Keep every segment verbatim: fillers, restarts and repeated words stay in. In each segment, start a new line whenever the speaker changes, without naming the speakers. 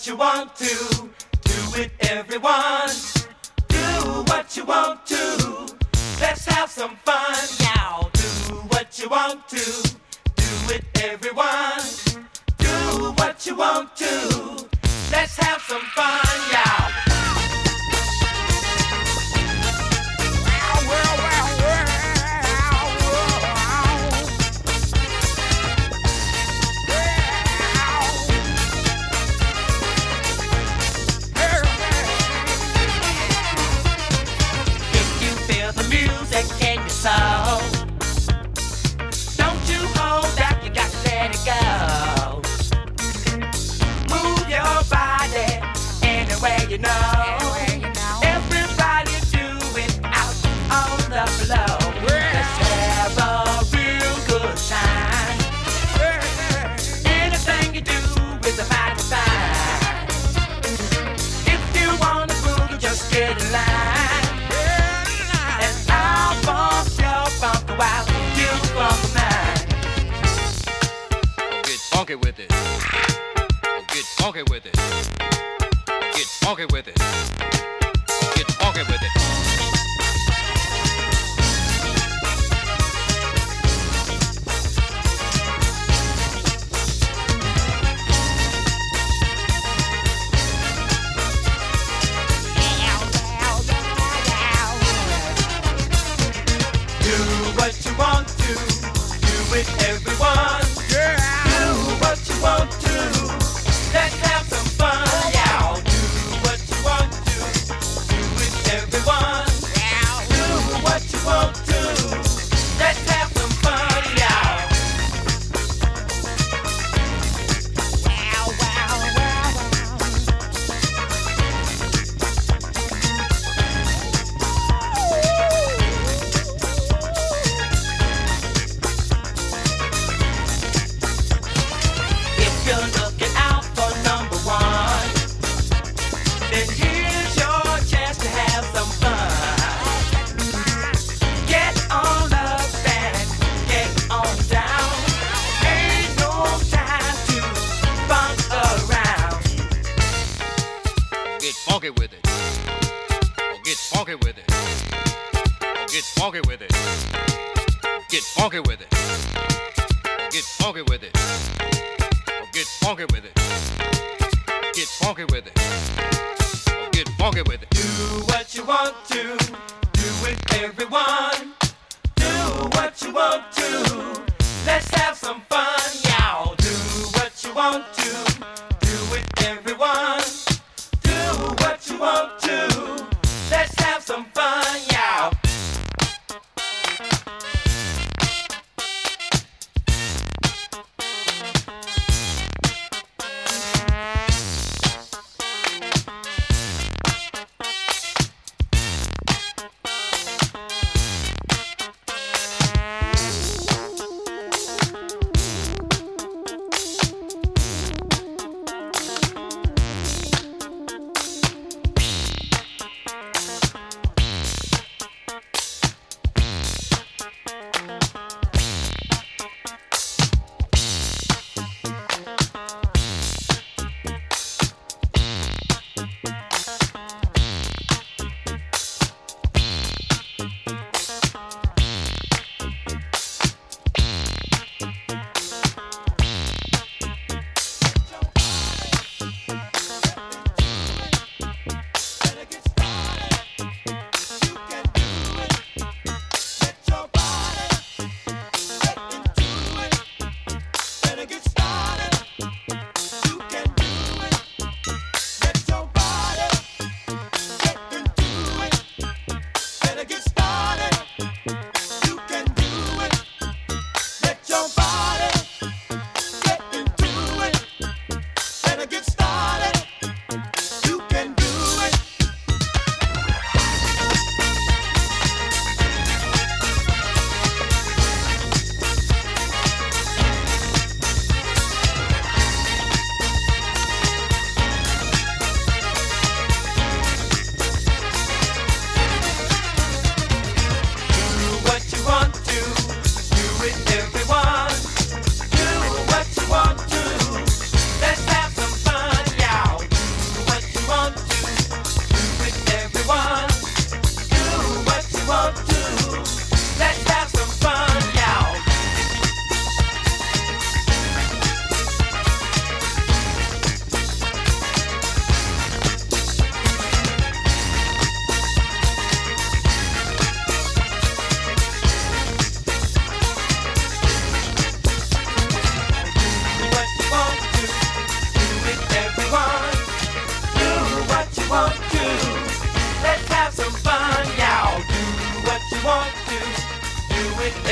what you want to. Do it, everyone. Do what you want to. Let's have some fun, y'all. Do what you want to. Do it, everyone. Do what you want to. Let's have some fun, y'all. In your soul, don't you hold back, you got to let it go. Move your body anywhere you know. Everybody do it out on the floor. Let's have a real good time. Anything you do is a mighty fine. If you wanna groove, just get in line.
Funky with it. Get funky with it. Get funky with it. Get funky with it.
Do what you want to. Do it, everyone. What you want to, let's have some fun, y'all. Do what you want to, do it, everyone. Do what you want to, let's have some fun, y'all. Wow, wow, wow, If you're looking out for number one, then here's your chance to have some fun. Get on up and get on down. Ain't no time to funk around.
Get funky with it. Oh, get funky with it. Oh, get funky with it. Get funky with it. Oh, get funky with it. Get funky with it. Get funky with it. Oh, get funky with it.
Do what you want to. Do it, everyone. Do what you want to. Let's have some fun, y'all. Do what you want to. Do it, everyone. Do what you want to. Let's have some fun, y'all.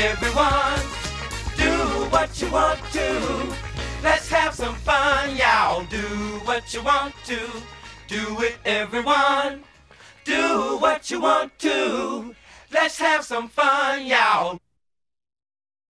everyone. Do what you want to. Let's have some fun, y'all. Do what you want to. Do it, everyone. Do what you want to. Let's have some fun, y'all.